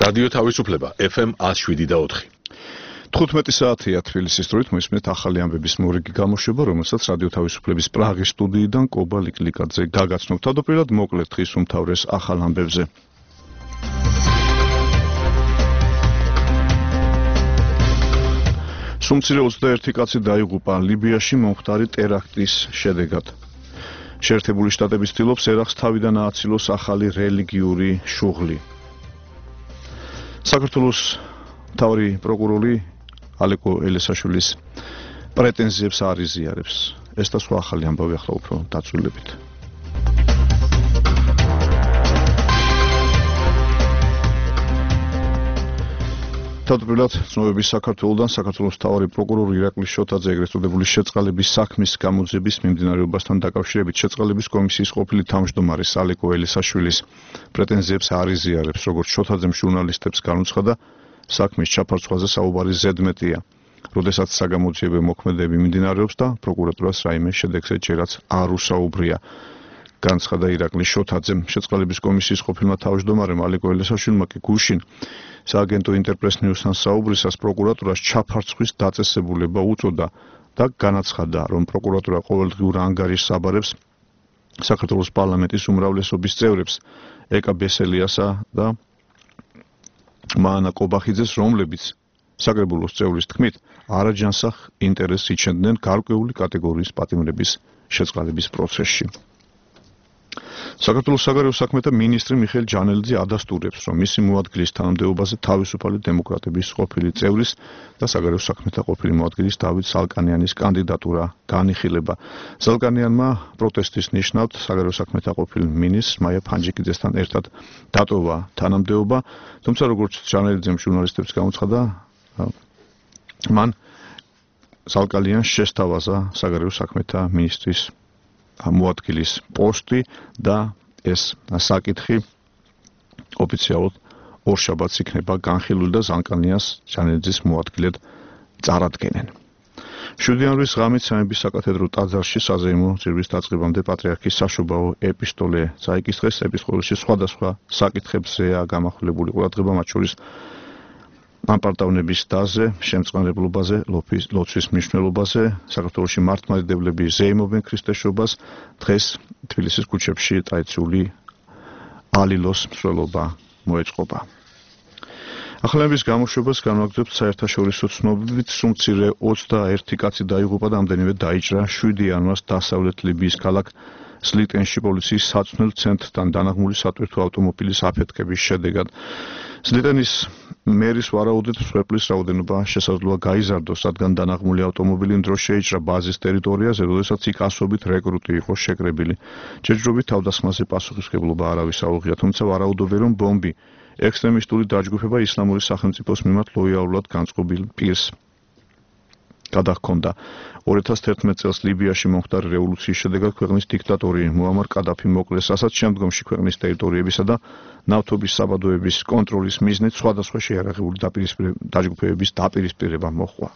რადიო თავისუფლება FM 107.4. 15 საათია თბილისის დროით მოისმენთ ახალი ამბების მორიგი გამოშვება, რომელსაც რადიო თავისუფლების პრაღის სტუდიიდან კობა ლიკლიკაძე გაგაცნობთ. თავდაპირველად მოკლედ დღის უმთავრეს ახალ ამბებზე. სუმცირე 21 კაცი დაიღუპა ლიბიაში მომხდარი ტერაქტის შედეგად. შეერთებული შტატები ცდილობს ერაყს თავიდან ააცილოს ახალი რელიგიური შუღლი. საქართველოს მთავარი პროკურორი ალეკო ელესაშვილის პრეტენზიებს არ იზიარებს. ეს და სხვა ახალი ამბავი ახლა უფრო დაწვრილებით. თავდაპირველად ცნობების საქართველოდან საქართველოს მთავარი პროკურორი ირაკლი შოთაძე ეგრეთ წოდებული შეწყალების საქმის გამოძიების მიმდინარეობასთან დაკავშირებით შეწყალების კომისიის ყოფილი თავმჯდომარის ალეკო ელესაშვილის პრეტენზიებს არ იზიარებს, როგორც შოთაძემ ჟურნალისტებს განუცხადა, საქმის ჩაფარცხვაზე საუბარი ზედმეტია. როდესაც საგამოძიებო მოქმედებები მიმდინარეობს და პროკურატურას რაიმე შედეგზე ჯერაც არ უსაუბრია. განცხადა ირაკლი შოთაძემ. შეწყალების კომისიის ყოფილმა თავმჯდომარემ ალეკო ელესაშვილმა კი გუშინ სააგენტო ინტერპრეს ნიუსთან საუბრისას პროკურატურას ჩაფარცხვის დაწესებულება უწოდა და განაცხადა, რომ პროკურატურა ყოველდღიურ ანგარიშს აბარებს საქართველოს პარლამენტის უმრავლესობის წევრებს ეკა ბესელიასა და მაანა კობახიძეს, რომლებიც საკრებულოს წევრის თქმით არაჯანსაღ ინტერესს იჩენდნენ გარკვეული კატეგორიის პატიმრების შეწყალების პროცესში. საქართველოს საგარეო საქმეთა მინისტრი მიხეილ ჯანელიძე ადასტურებს, რომ მისი მოადგილის თანამდებობაზე თავისუფალი დემოკრატების ყოფილი წევრის და საგარეო საქმეთა ყოფილი მოადგილის დავით ზალკანიანის კანდიდატურა განიხილება. ზალკანიანმა პროტესტის ნიშნავთ საგარეო საქმეთა ყოფილ მინისტრს მაია ფანჯიკიძესთან ერთად დატოვა თანამდებობა, თუმცა როგორც ჯანელიძემ ჟურნალისტებს გამოცხადა, მან ზალკანიანს შესთავაზა საგარეო საქმეთა მინისტრის მოადგილის პოსტი და ეს საკითხი ოფიციალურად ორშაბათს იქნება განხილული და ზალკანიანს ჯანელიძის მოადგილედ წარადგენენ. მშვიდიანობის ღამით სამების საკათედრო ტაძარში საზეიმო ძირვის დაწყებამდე პატრიარქის საშობაო ეპისტოლე წაიკითხეს. ეპისტოლეში სხვადასხვა საკითხებზეა გამახვილებული ყურადღება, მათ შორის ამპარტავნების დაზე, შემწყნარებლობაზე, ლოცვის მნიშვნელობაზე, საქართველოში მართლმადიდებლები ზეიმობენ ქრისტესობას, დღეს თბილისის ქუჩებში ტრადიციული ალილოს მსვლელობა მოეწყობა. ახალების გამოშვებას განვაგრძობთ საერთაშორისო ცნობებით, სუმცირე 21 კაცი დაიღუპა და ამდენივე დაიჭრა 7 იანვარს დასავლეთ ლიბიის ქალაქ სლიტენში პოლიციის საცნელ ცენტრთან დანაღმული სატვირთო ავტომობილის აფეთქების შედეგად. სლიტენის მერის ვარაუდით მსხვერპლის რაოდენობა შესაძლოა გაიზარდოს, რადგან დანაღმული ავტომობილი იმ დროს შეიჭრა ბაზის ტერიტორიაზე, როდესაც იქ ასობით რეკრუტი იყო შეკრებილი. ჯერჯერობით თავდასხმაზე პასუხისმგებლობა არავის აუღია, თუმცა ვარაუდობენ, რომ ბომბი ექსტრემისტული დაჯგუფება ისლამური სახელმწიფოს მიმართ ლოიალურად განწყობილ პირს გადაჰქონდა. 2011 წელს ლიბიაში მომხდარი რევოლუციის შედეგად ქვეყნის დიქტატორი მუამარ კადაფი მოკლეს, რასაც შემდგომში ქვეყნის ტერიტორიებისა და ნავთობის საბადოების კონტროლის მიზნით სხვადასხვა შეიარაღებული დაჯგუფებების დაპირისპირება მოჰყვა.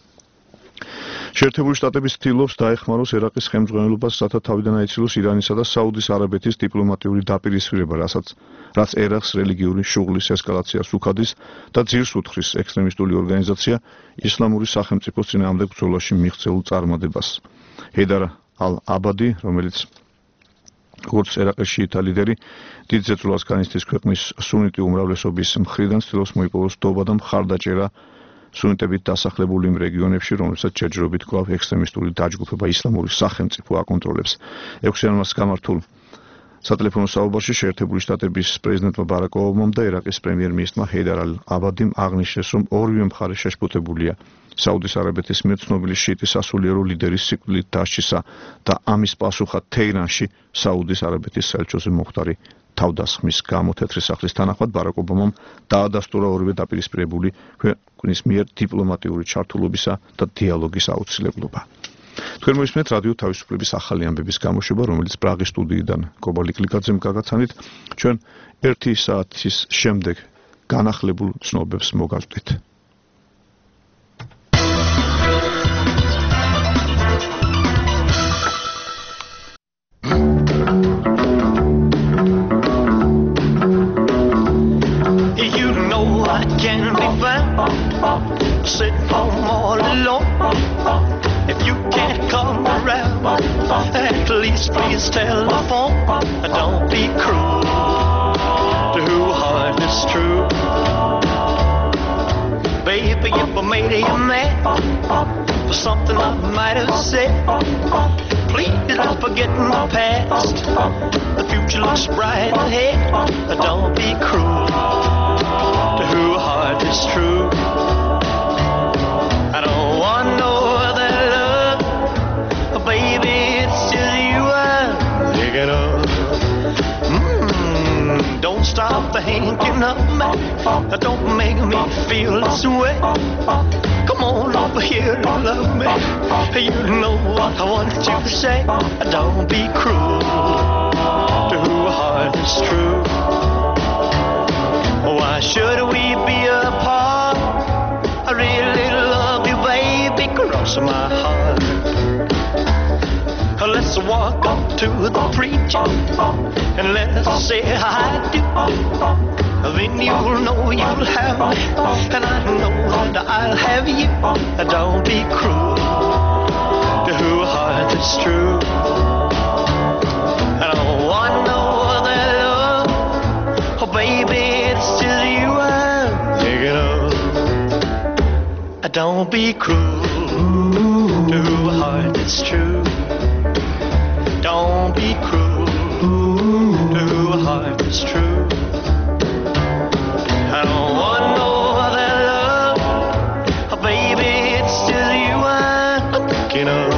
შეერთებული შტატები ცდილობს დაეხმაროს ერაყის ხელმძღვანელობას, რათა თავიდან აიცილოს ირანისა და საუდის არაბეთის დიპლომატიური დაპირისპირება, რაც ერაყს რელიგიური შუღლის ესკალაციას უხადის და ძირს უთხრის ექსტრემისტული ორგანიზაცია ისლამური სახელმწიფოს წინააღმდეგ ბრძოლაში მიღწეულ წარმატებას. ჰეიდარ ალ-აბადი, რომელიც როგორც ერაყის შიიტა ლიდერი, დიდ ზეწოლას განიცდის ქვეყნის სუნიტი უმრავლესობის მხრიდან, ცდილობს მოიპოვოს დობა და მხარდაჭერა სუნიტებით დასახლებული იმ რეგიონებში, რომელსაც ჯერჯერობით კვლავ ექსტრემისტული დაჯგუფება ისლამური სახელმწიფო აკონტროლებს. 6 იანვარს გამართულ სატელეფონო საუბარში შეერთებული შტატების პრეზიდენტმა ბარაკ ობამამ და ერაყის პრემიერ-მინისტრმა ჰეიდარ ალ-აბადიმ აღნიშნეს, რომ ორივე მხარე შეშფოთებულია საუდის არაბეთის მიერ ცნობილი შიიტის სასულიერო ლიდერის სიკვდილით დასჯისა და ამის პასუხად თეირანში საუდის არაბეთის საელჩოზე მომხდარი თავდასხმის გამო. თეთრი სახლის თანახმად ბარაკ ობამამ დაადასტურა ორივე დაპირისპირებული ქვეყნის მიერ დიპლომატიური ჩართულობისა და დიალოგის აუცილებლობა. თქვენ მოისმენთ რადიო თავისუფლების ახალი ამბების გამოშვება, რომელიც პრაღის სტუდიიდან კობა ლიკლიკაძემ გაგაცანით. ჩვენ 1 საათის შემდეგ განახლებულ ცნობებს მოგავსდით. Please, please telephone. Don't be cruel to who heart is true. Baby, if I made you mad for something I might have said, please don't forget my past. The future looks bright ahead. Don't be cruel to who heart is true. I don't want no other love, baby, it's just you I'm thinking of. Don't stop thinking of me. Don't make me feel this way. Come on over here and love me. You know what I want you to say. Don't be cruel to who heart is true. Why should we be apart? I really love you, baby, cross my heart. Let's walk up to the preacher and let's say I do. Then you'll know you'll have me, and I know that I'll have you. Don't be cruel to who heart is true. I don't want no other love, oh baby, it's just you I'm thinking of. Don't be cruel to who heart is true. Don't be cruel to who heart is true. I don't want no other love, oh baby, it's just you I'm thinking of.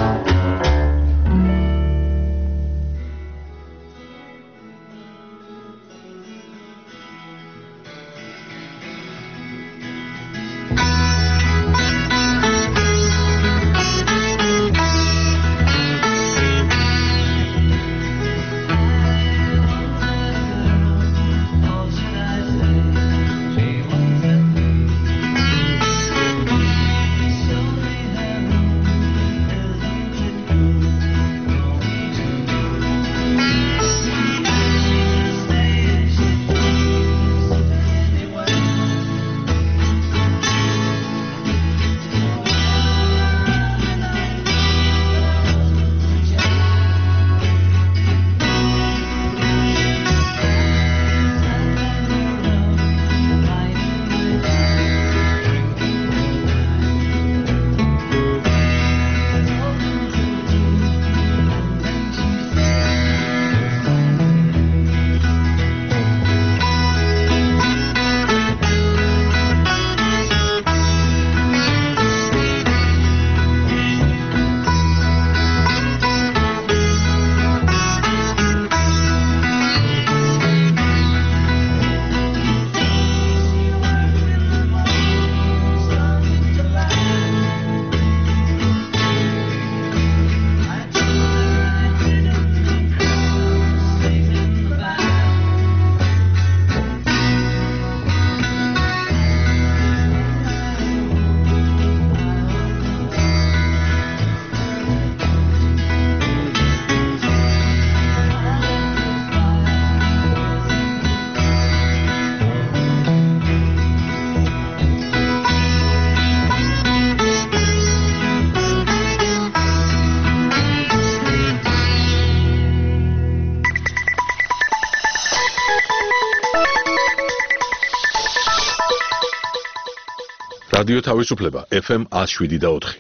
რადიო თავისუფლება FM 107.4.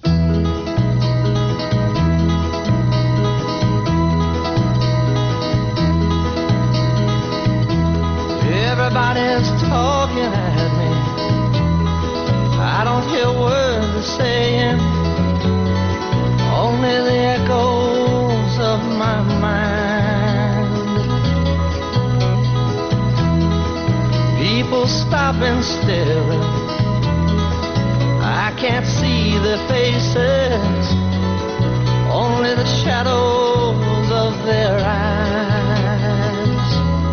Everybody's talking at me. I don't hear words they're saying, only the echoes of my mind. People stop and stare. I can't see their faces, only the shadows of their eyes.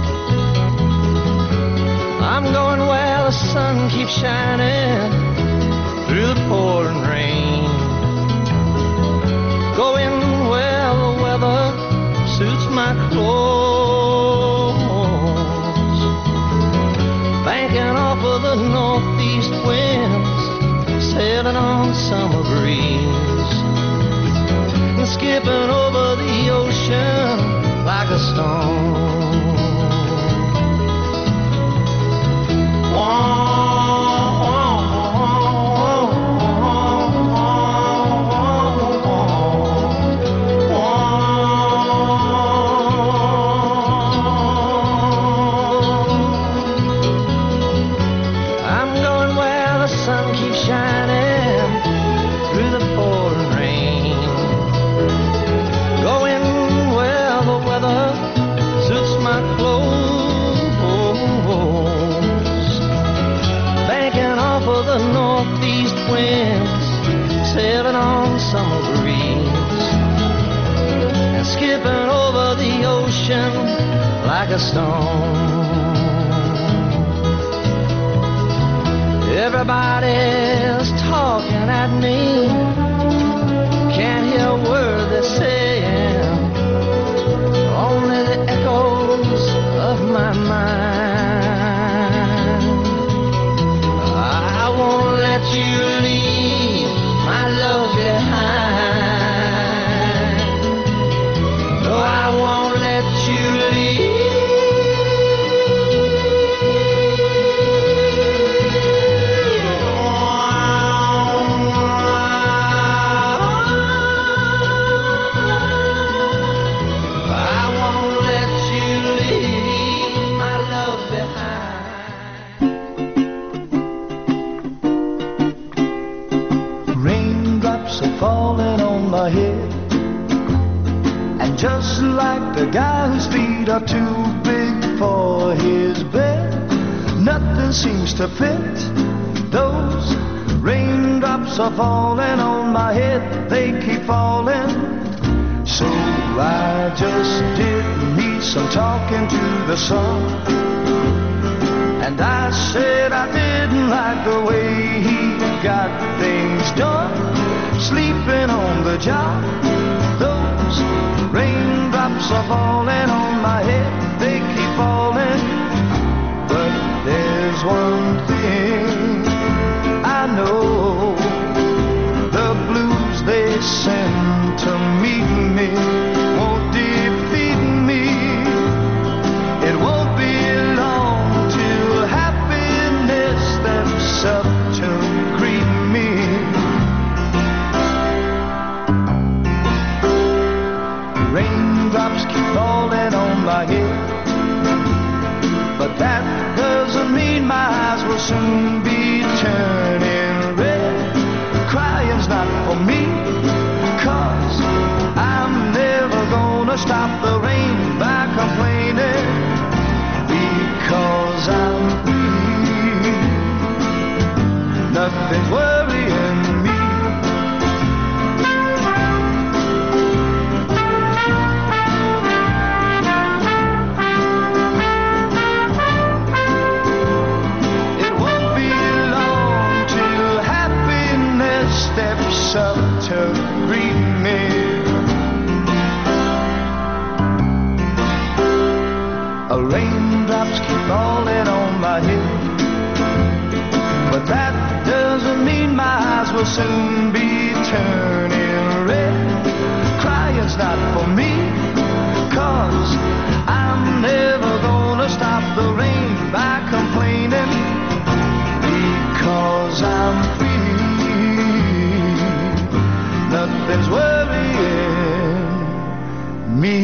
I'm going where the sun keeps shining through the pouring rain, going where the weather suits my clothes, banking off of the northeast winds, sailing on summer breeze, and skipping over the motion like a stone. Everybody's talking at me, can't hear a word they're saying, only the echoes of my mind. I won't let you leave my love behind. No, I won't let you leave. Falling on my head, and just like the guy whose feet are too big for his bed, nothing seems to fit. Those raindrops are falling on my head, they keep falling. So I just did me some talking to the sun, and I said I didn't like the way he got things done, sleeping on the job. Those raindrops are falling on my head, they keep falling. But there's one thing I know, the blues they send to meet me won't defeat me. It won't be long till happiness steps up to greet me. Raindrops keep falling on my head, but that doesn't mean my eyes will soon be turning red. Crying's not for me, 'cause I'm never gonna stop the rain by complaining, because I'm free. Nothing's worrying me. Steps up to greet me. Raindrops keep falling on my head, but that doesn't mean my eyes will soon be turning red. Crying's not for me, 'cause I'm never gonna stop the rain by complaining, because I'm free. Nothing's worrying me.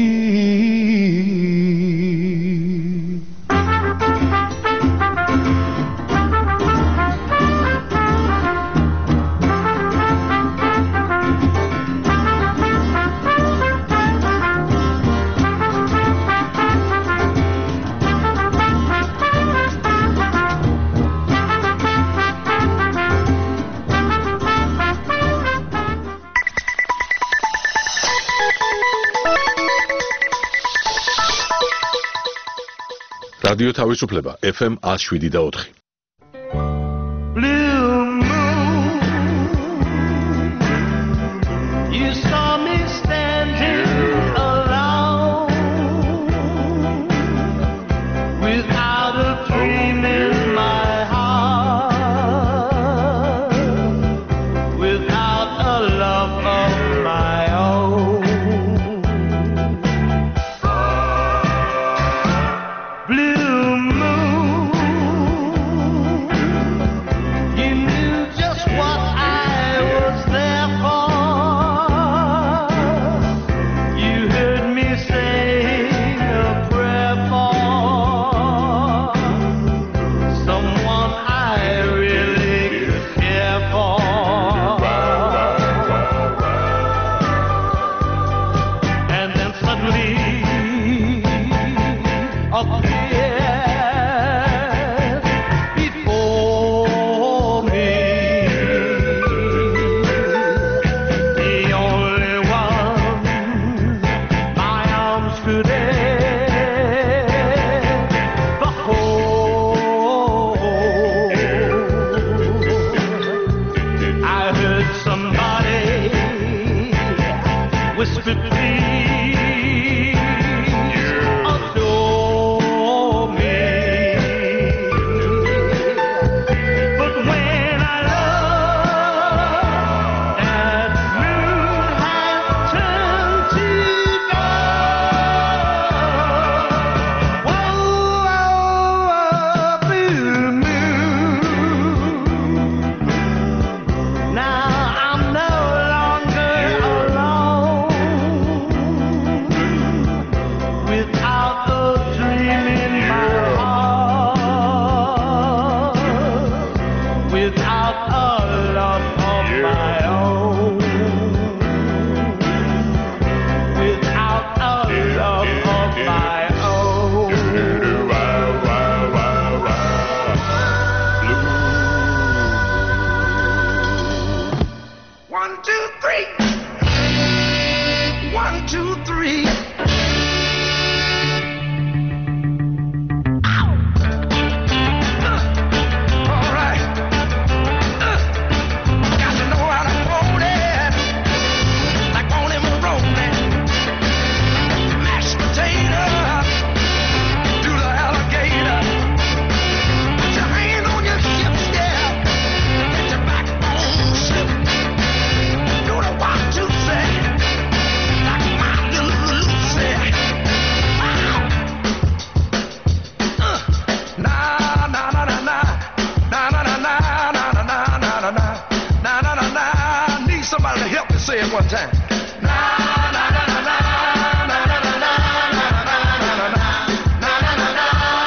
რადიო თავისუფლება FM 107.4. Blue moon, you saw me standing alone, without a dream in my heart, without a love of my own. Blue moon, adore me. But when I love, that moon has turned to gold. Whoa, blue moon. Now I'm no longer alone, without a dream in my heart, without a love of my own, without a love of my own. 1, 2, 3. 1, 2, 3. All right. Got to know how to hold it, like on him rolling. Mashed potato, do the alligator. Put your hand on your hips, yeah. Let your backbone slip. Do the 1, 2, 3. Like my little Lucy. Wow. Na na na na na na na na na na na na na na na na na na. Need somebody to help me say it one time. Na na na na na na na na na na na na na na.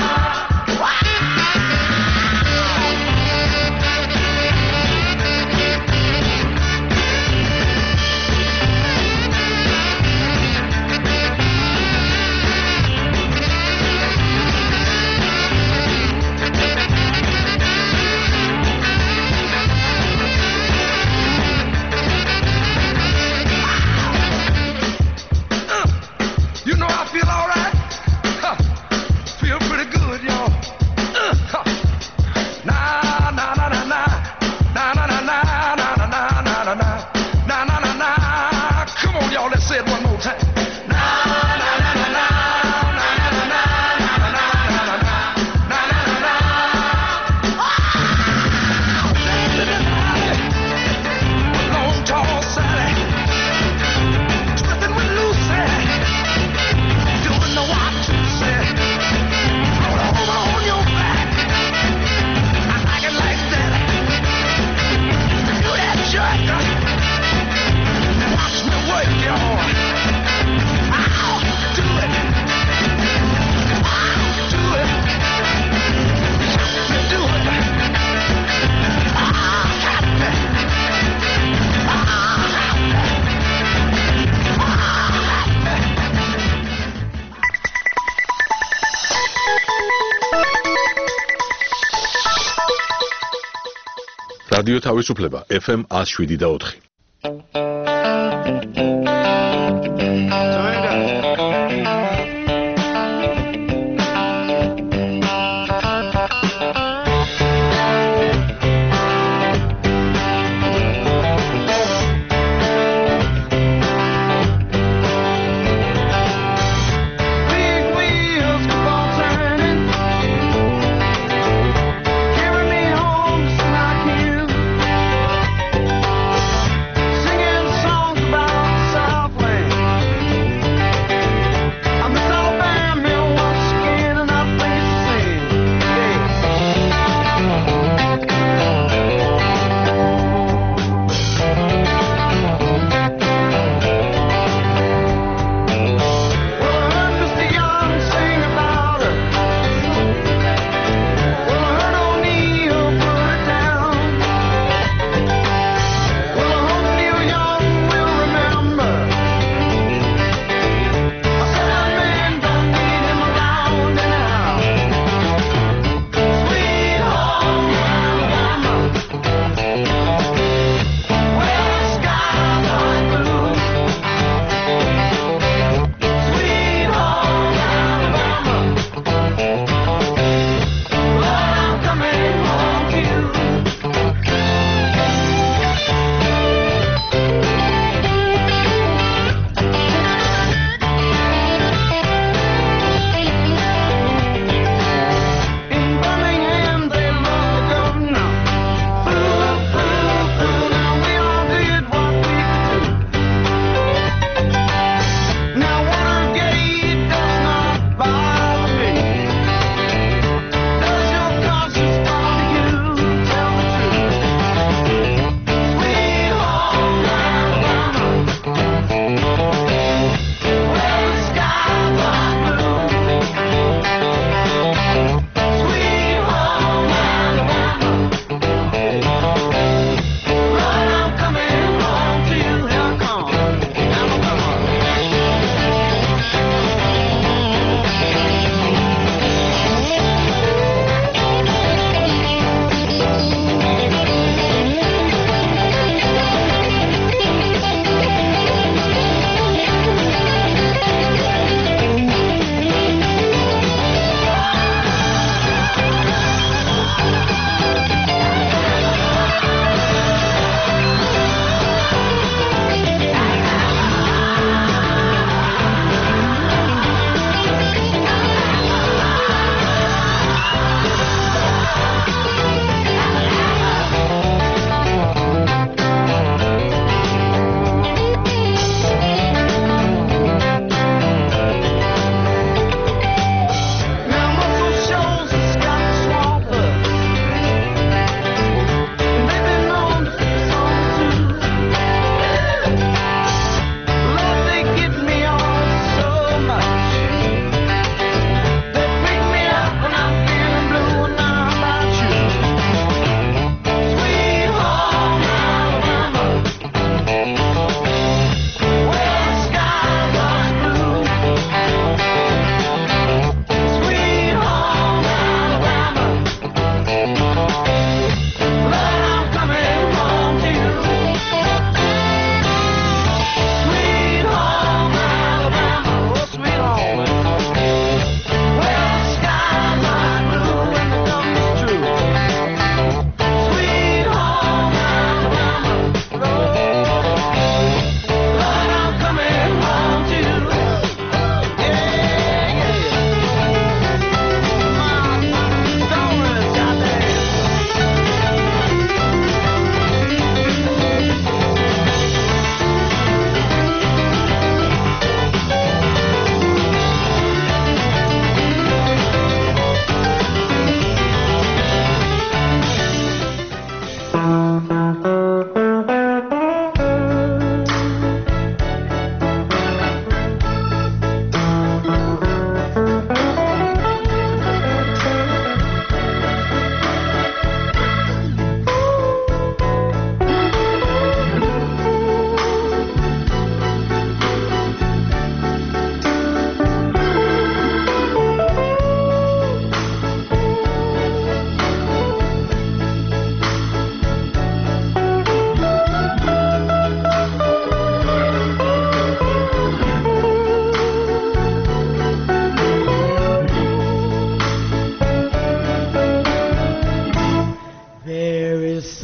You know I feel all right. Huh. Feel pretty good, y'all. Huh. Na na na na na na na na na na na na na na na na na na. Come on, y'all. Let's say it one more time. Na na na na na na na na na na na na na na. Long tall Sally, twisting with Lucy. Doing the 1, 2, 3. Roll over on your back. I like it like that. Do that jerk. Watch me work, y'all. I'll do it. I'll do it. Help me do it. Help me. რადიო თავისუფლება FM 107.4. Big wheels keep on turning, carry me home just like you.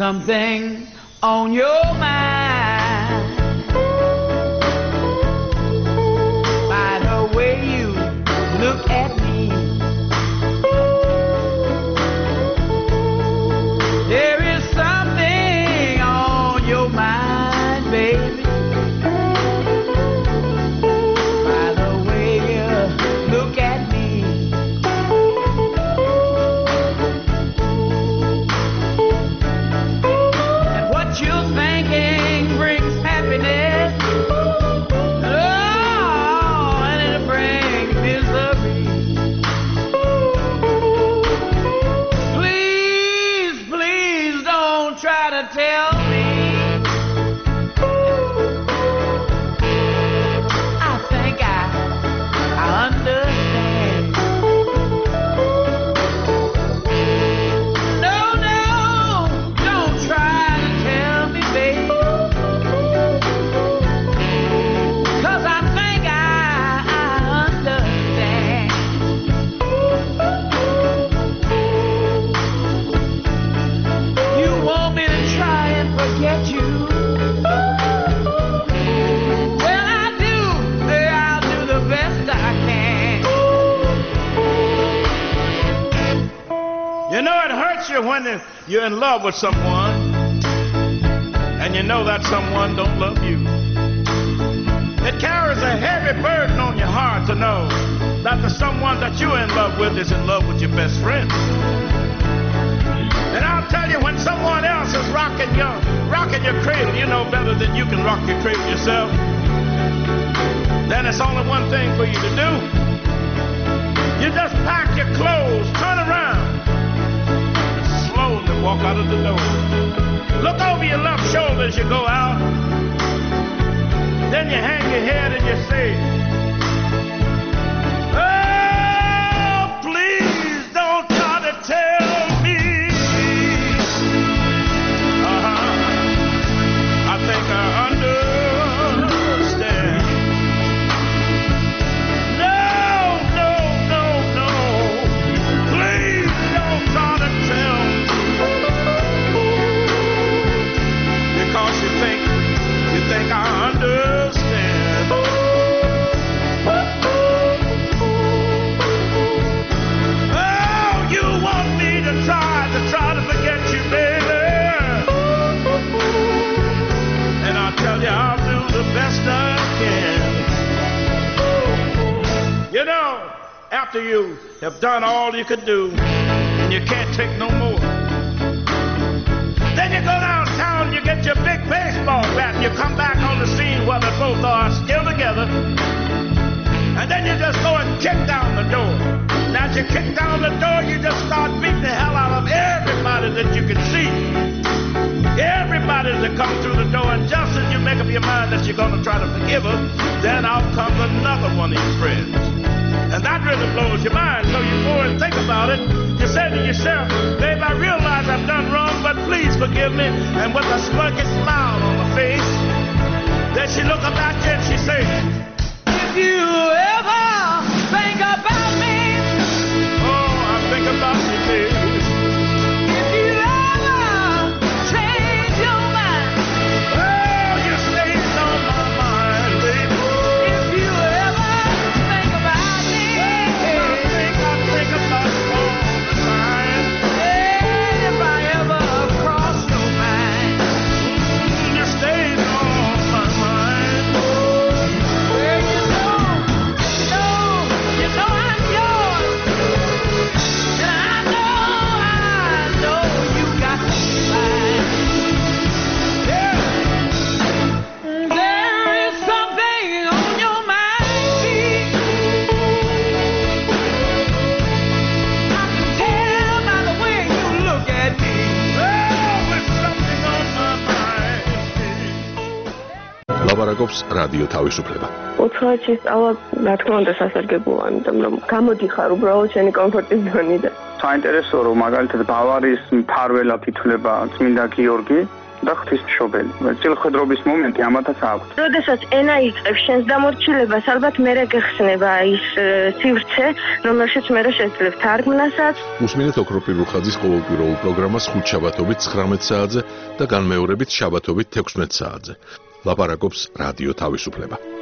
something on your mind. By the way you look at me, there is something on your mind, baby. By the way you look at me. Tell me, I think I understand. No, don't try to tell me, babe, 'cause I think I understand. You want me to try and forget you? Well, I'll do the best I can. You know, it hurts you when you're in love with someone and you know that someone don't love you. It carries a heavy burden on your heart to know that the someone that you're in love with is in love with your best friend. And I'll tell you, when someone else is rocking your cradle, you know better than you can rock your cradle yourself, then it's only one thing for you to do. You just pack your clothes, turn around, and slowly walk out of the door. Look over your left shoulder as you go out. Then you hang your head and you say, oh, please don't try to tell me. I think I understand. No. Please don't try to tell me. Because you think I understand. Oh, you want me to try to forget you, baby. And I tell you, I'll do the best I can. You know, after you have done all you could do and you can't take no more, then you go downtown, you get your big baseball bat, and you come back on the scene while they both are still together. And then you just go and kick down the door. Now as you kick down the door, you just start beating the hell out of everybody that you can see. Everybody that comes through the door, and just as you make up your mind that you're going to try to forgive her, then out comes another one of your friends. And that really blows your mind, so you go and think about it. You say to yourself, babe, I realize I've done wrong, but please forgive me. And with a smirky smile on her face, then she look up at you and she says, if you ever think about me, oh, I think about you, babe. ლაპარაკობს რადიო თავისუფლება. უცხოეთში სწავლა, რა თქმა უნდა, სასარგებლოა, იმიტომ რომ გამოდიხარ უბრალოდ შენი კომფორტის ზონიდან. საინტერესოა, რომ მაგალითად ბავარიის მფარველად ითვლება წმინდა გიორგი, და ღვთისმშობელი. წილხვედრობის მომენტი ამათაც აქვს. როდესაც ენა იწყებს შენს დამორჩილებას, ალბათ მერე გეხსნება ის სივრცე, რომელშიც მერე შეძლებ თარგმნასაც. უსმინეთ ოქროპირ რუხაძის ყოველკვირეულ პროგრამას ხუთშაბათობით 19 საათზე და განმეორებით შაბათობით 16 საათზე. ლაპარაკობს რადიო თავისუფლება.